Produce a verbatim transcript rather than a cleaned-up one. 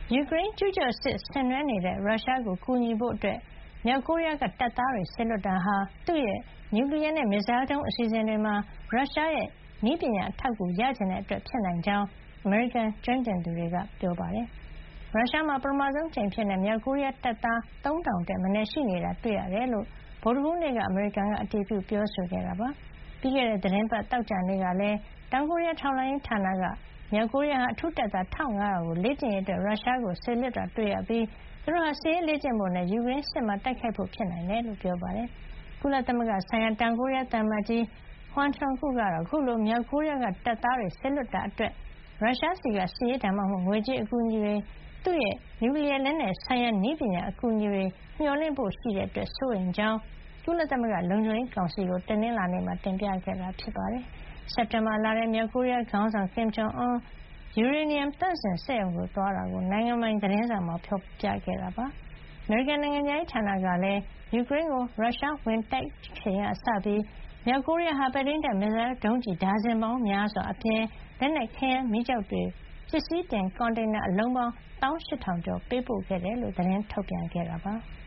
ယူကရိန်းကျူးကျော်စစ်ဆင်နွှဲနေတဲ့ရုရှားကိုကူညီဖို့မြောက်ကိုရီးယားကတပ်သားတွေစေလွှတ်တာဟာသူ့ရဲ့နျူကလီယားနဲ့ မစ်ဇိုင်းဒုံးအစီအစဉ်တွေမှာရုရှားရဲ့နည်းပညာအထောက်အကူရချင်တဲ့အတွက်ဖြစ်နိုင်ကြောင်းအမေရိကန်ကျွမ်းကျင်သူတွေကပြောပါတယ်။ရုရှားမှာပထမဆုံးအကြိမ်အဖြစ်မြောက်ကိုရီးယားတပ်သားသုံးထောင်ထက်မနည်းရှိနေတာတွေ့ရတယ်လို့ဗုဒ္ဓဟူးနေ့ကအမေရိကန်ကအတည်ပြုပြောဆိုခဲ့တာပါ။ပြီးခဲ့တဲ့သီတင်းပတ်သောကြာနေ့ကလည်းတောင်ကိုရီးယားထောက်လှမ်းရေးဌာနကမြောက်ကိုရီးယားဟာအထူးတပ်သား ၁၅၀၀ ကိုလေ့ကျင့်ရေးအတွက်ရုရှားကိုစေလွှတ်တာတွေ့ရပြီးသူတို့ဟာစစ်ရေးလေ့ကျင့်ဖို့နဲ့ယူကရိန်းစစ်မှာတိုက်ခိုက်ဖို့ဖြစ်နိုင်တယ်လို့ပြောပါတယ်။ကုလသမဂ္ဂဆိုင်ရာတောင်ကိုရီးယားသံအမတ်ကြီး Hwang Kyung-soo ကတော့အခုလိုမြောက်ကိုရီးယားကတပ်သားတွေစေလွှတ်တာအတွက်ရုရှားဆီကစစ်ရေးဒါမှမဟုတ်ငွေကြေးအကူအညီတွေသူ့ရဲ့နျူကလီယားလက်နက်ဆိုင်ရာနည်းပညာအကူအညီတွေမျှော်လင့်ဖို့ရှိတဲ့အတွက်စိုးရိမ်ကြောင်းကုလသမဂ္ဂလုံခြုံရေးကောင်စီကိုတနင်္လာနေ့မှာတင်ပြခဲ့တာဖြစ်ပါတယ်။စက်တင်ဘာလထဲမြောက်ကိုရီးယားခေါင်းဆောင် Kim Jong Un ယူရေနီယံသန့်စင်စက်ရုံကိုသွားတာကိုနိုင်ငံပိုင်သတင်းစာမှာဖေါ်ပြခဲ့တာပါ။အမေရိကန်နိုင်ငံခြားရေးဌာနကလည်းယူကရိန်းကိုရုရှားဝင်တိုက်ချိန်ကစပြီးမြောက်ကိုရီးယားဟာပဲ့ထိန်းတပ်မစ်ဇိုင်းဒုံးကျည်ဒါဇင်ပေါင်းများစွာအပြင်လက်နက်ခဲယမ်းမီးကျောက်တွေပစ္စည်းတင်ကွန်တိန်နာအလုံးပေါင်း ၁၈,၀၀၀ ကျော်ပေးပို့ခဲ့တယ်လို့သတင်းထုတ်ပြန်ခဲ့တာပါ။